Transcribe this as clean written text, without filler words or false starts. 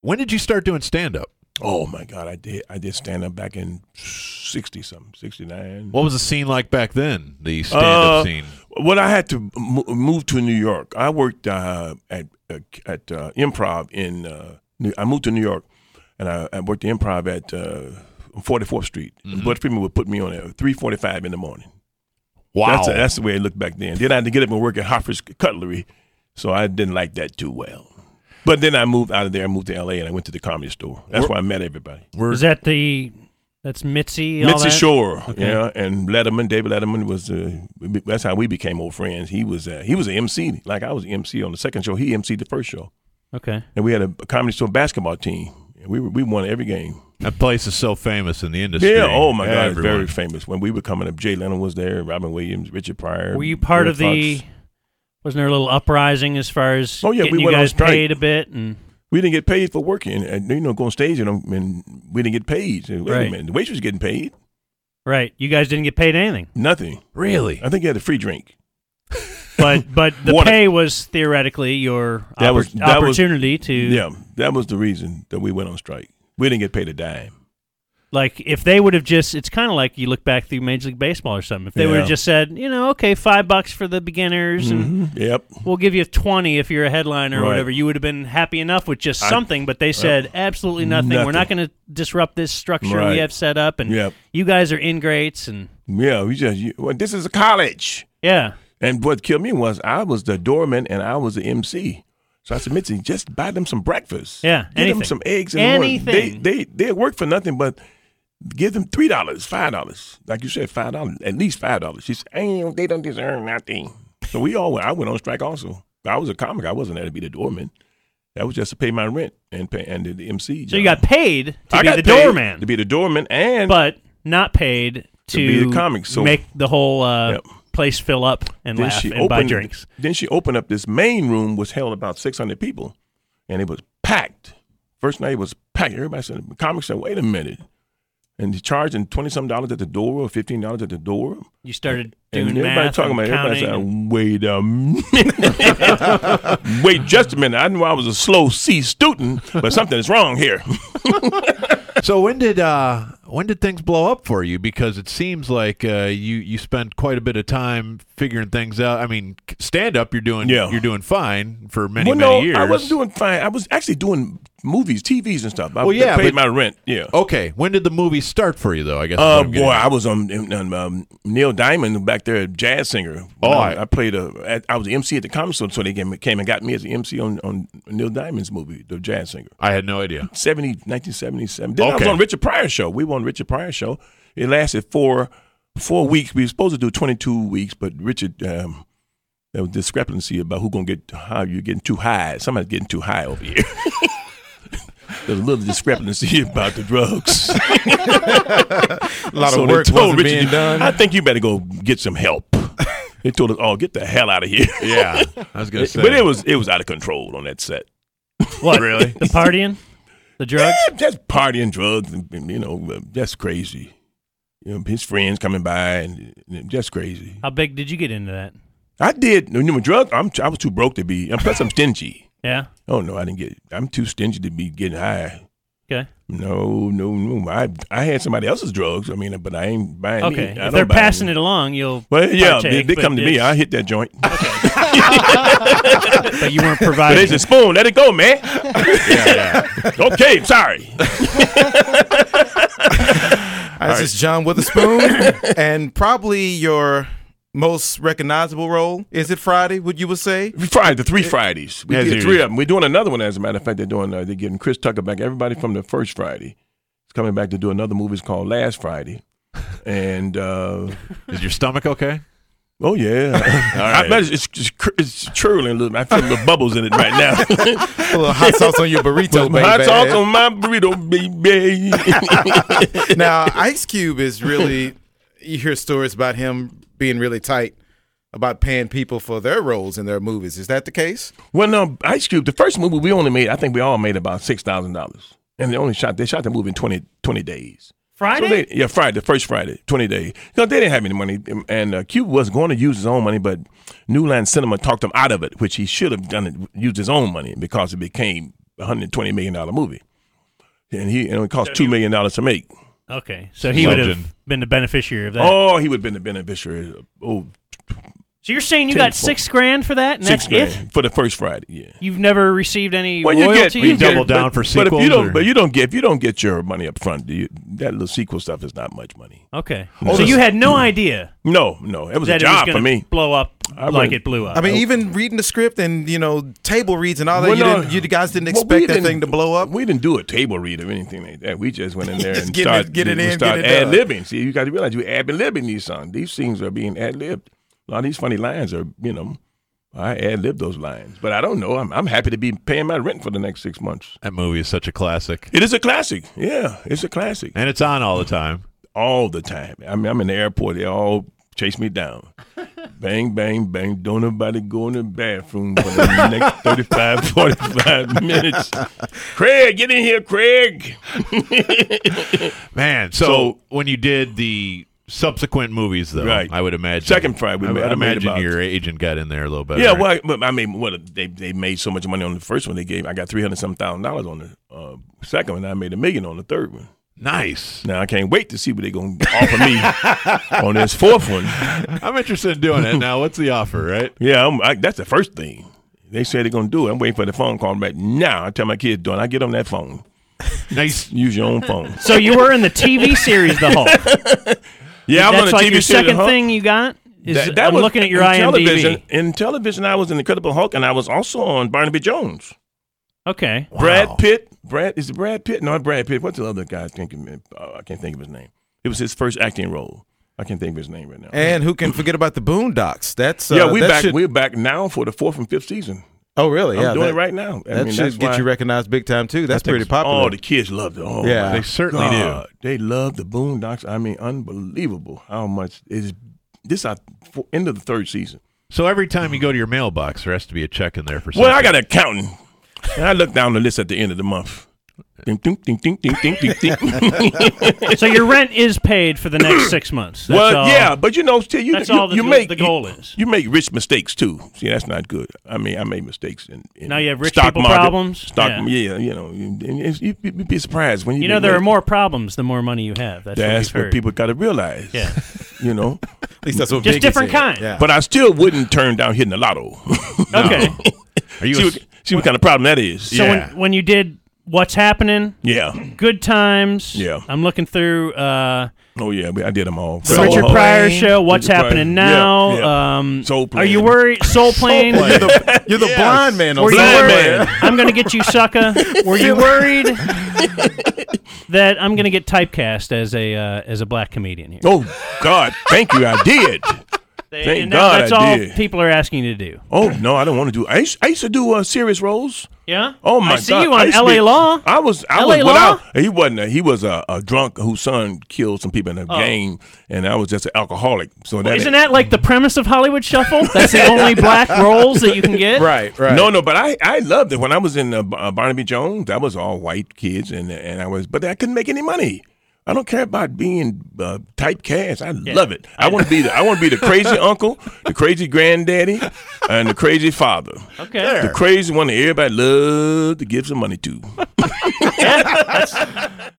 When did you start doing stand-up? Oh my God, I did stand up back in 60-something, 69. What was the scene like back then? The stand-up scene. Well, I had to move to New York. I worked at Improv in. I moved to New York, and I worked at Improv at 44th Street. Mm-hmm. Bud Friedman would put me on at 3:45 in the morning. Wow, that's the way it looked back then. Then I had to get up and work at Hoffer's Cutlery, so I didn't like that too well. But then I moved out of there. I moved to L.A. and I went to the Comedy Store. That's where I met everybody. Is that that's Mitzi? Mitzi Shore, okay. yeah, and Letterman. David Letterman was. That's how we became old friends. He was an MC, like I was an MC on the second show. He MC'd the first show. Okay. And we had a Comedy Store basketball team. We won every game. That place is so famous in the industry. Yeah, oh my God, it's Everyone. very famous. When we were coming up, Jay Leno was there, Robin Williams, Richard Pryor. Were you part Red of the? Fox. Wasn't there a little uprising as far as Oh, yeah, getting we you went on guys strike. paid a bit and? We didn't get paid for working. Go on stage and we didn't get paid. Wait Right. a minute, the waitress was getting paid. Right, you guys didn't get paid anything, Nothing. Really? I think you had a free drink. but the Water. pay was theoretically your That was- opportunity to. Yeah, that was the reason that we went on strike. We didn't get paid a dime. Like, if they would have just, it's kind of like you look back through Major League Baseball or something. If they would Yeah. have just said, okay, $5 for the beginners, and Yep. we'll give you 20 if you're a headliner or Right. whatever, you would have been happy enough with just something. But they said absolutely nothing. We're not nothing. going to disrupt this structure we Right. have set up, and Yep. you guys are ingrates, and Yeah, this is a college. yeah. And what killed me was I was the doorman and I was the MC. So I said, Mitzi, just buy them some breakfast. Yeah, Give anything. them some eggs in the morning. Anything. They work for nothing, but give them $3, $5. Like you said, $5, at least $5. She said, they don't deserve nothing. So I went on strike also. I was a comic. I wasn't there to be the doorman. That was just to pay my rent and the MC. So you got paid to I be got the paid doorman, to be the doorman, and but not paid to be the comic. So make the whole Yep. place fill up and laugh and buy drinks. Then she opened up this main room, was held about 600 people, and it was packed. First night it was packed. Everybody said, the comics said, wait a minute. And he's charging $20-some at the door or $15 at the door. You started And doing everybody math talking and about everybody counting. said, wait a minute. Wait just a minute. I knew I was a slow C student, but something is wrong here. So when did things blow up for you? Because it seems like you spent quite a bit of time figuring things out. I mean, stand up, you're doing fine for many years. I wasn't doing fine. I was actually doing movies, TVs, and stuff. I yeah, paid but- my rent. Yeah. Okay, when did the movie start for you, though? I guess. is what I'm getting Boy, at. I was on Neil Diamond back there, Jazz Singer. I played I was the MC at the Comedy Store, so they came and got me as the MC on Neil Diamond's movie, The Jazz Singer. I had no idea. 1977. Then I was Okay. on Richard Pryor's show. We were on Richard Pryor's show. It lasted four weeks. We were supposed to do 22 weeks, but Richard, there was discrepancy about how you're getting too high. Somebody's getting too high over here. There's a little discrepancy about the drugs. A lot So of they work told wasn't Richard, being done. I think you better go get some help. They told us, get the hell out of here. Yeah, I was gonna say. But it was out of control on that set. What? Really? The partying? The drugs? Just partying, drugs, and just crazy. His friends coming by and just crazy. How big did you get into that? I did. Drugs, I was too broke to be. Plus, I'm stingy. Yeah? Oh, no, I didn't get it. I'm too stingy to be getting high. Okay. No. I had somebody else's drugs. But I ain't buying Okay. any. I If don't they're buy passing any. it along, you'll Well, yeah, partake, they but come to me. it's- I hit that joint. But you weren't But providing. there's a spoon. Let it go, man. yeah. Okay, sorry. This is John Witherspoon, and probably your most recognizable role. Is it Friday? Would you would say? Friday, the 3 Fridays. We As did it 3 is. of them. We're doing another one, as a matter of fact. They're getting Chris Tucker back. Everybody from the first Friday is coming back to do another movie. It's called Last Friday. And, Is your stomach okay? oh, yeah. right. I bet it's churling a little. I feel little bubbles in it right now. A little hot sauce on your burrito, baby. Hot sauce on my burrito, baby. Now, Ice Cube is really, you hear stories about him being really tight about paying people for their roles in their movies. Is that the case? Well, no, Ice Cube, the first movie we only made, I think we all made about $6,000. And they shot the movie in 20 days. Friday? So Friday, the first Friday, 20 days. They didn't have any money, and Cube was going to use his own money, but New Line Cinema talked him out of it, which he should have used his own money because it became $120 million movie, and it cost $2 million to make. Okay, so he would have been the beneficiary of that. Oh, he would have been the beneficiary. So you're saying you got $6,000 for that, and that's $6,000 for the first Friday? Yeah. You've never received any royalties? You double down for sequels? If you don't get your money up front, that little sequel stuff is not much money. Okay. So you had no idea? No. It was a job for me. Blow up like it blew up. I mean, even reading the script and table reads and all that, you guys didn't expect that thing to blow up. We didn't do a table read or anything like that. We just went in there and start ad-libbing. See, you got to realize you ad-libbing these songs. These things are being ad-libbed. A lot of these funny lines are, I ad-lib those lines. But I don't know. I'm happy to be paying my rent for the next 6 months. That movie is such a classic. It is a classic. Yeah, it's a classic. And it's on all the time. All the time. I mean, I'm in the airport. They all chase me down. Bang, bang, bang. Don't nobody go in the bathroom for the next 35, 45 minutes. Craig, get in here, Craig. Man, so when you did the subsequent movies, though, right. I would imagine. Second Friday, I'd imagine your agent got in there a little better. Yeah, right? well, I mean, they made so much money on the first one. I got $300,000 on the second one. I made $1 million on the third one. Nice. Now I can't wait to see what they're going to offer me on this fourth one. I'm interested in doing it. Now, what's the offer, right? Yeah, that's the first thing. They said they're going to do it. I'm waiting for the phone call right now. I tell my kids, I get on that phone. Nice. Use your own phone. So you were in the TV series The Hulk. Yeah, I'm on the like TV your series. Second thing you got? I'm looking at your IMDb. In television, I was in Incredible Hulk, and I was also on Barnaby Jones. Okay. Wow. Brad Pitt. Is it Brad Pitt? No, Brad Pitt. What's the other guy thinking? I can't think of his name. It was his first acting role. I can't think of his name right now. And who can forget about the Boondocks? That's we're back now for the 4th and 5th season. Oh, really? I'm doing it right now. That should get you recognized big time, too. That's pretty popular. Oh, the kids love it. Oh, yeah. They certainly do. They love the Boondocks. I mean, unbelievable how much is this end of the third season. So every time you go to your mailbox, there has to be a check in there for something. Well, I got an accountant. And I look down the list at the end of the month. Ding, ding, ding, ding, ding, ding, ding. So your rent is paid for the next 6 months. Yeah, but still, that's all the goal is. You make rich mistakes too. See, that's not good. I mean, I made mistakes in now you have rich stock people market, problems. You'd be surprised when there are more problems the more money you have. That's what people got to realize. Yeah, at least that's what just different kind. Yeah. But I still wouldn't turn down hitting the lotto. Okay. See what kind of problem that is. So when you did What's Happening? Yeah. Good Times. Yeah. I'm looking through. I did them all. The Richard Pryor Show. What's Happening Now? Yeah. Soul Plane. Are you worried? Soul Plane. You're the blind man. Were you worried? I'm going to get you, sucker. Were you worried that I'm going to get typecast as a black comedian here? Oh God! Thank you. I did. Thank God that's I all did. people are asking you to do. Oh no, I don't want to do. I used to do serious roles. Yeah. Oh my God! I see you on L.A. Law. I was Law. He wasn't. He was a drunk whose son killed some people in a gang, and I was just an alcoholic. So isn't that like the premise of Hollywood Shuffle? That's the only black roles that you can get. Right. No, but I loved it when I was in Barnaby Jones. That was all white kids, and but I couldn't make any money. I don't care about being typecast. I love it. I want to be the crazy uncle, the crazy granddaddy, and the crazy father. Okay. The crazy one that everybody loves to give some money to.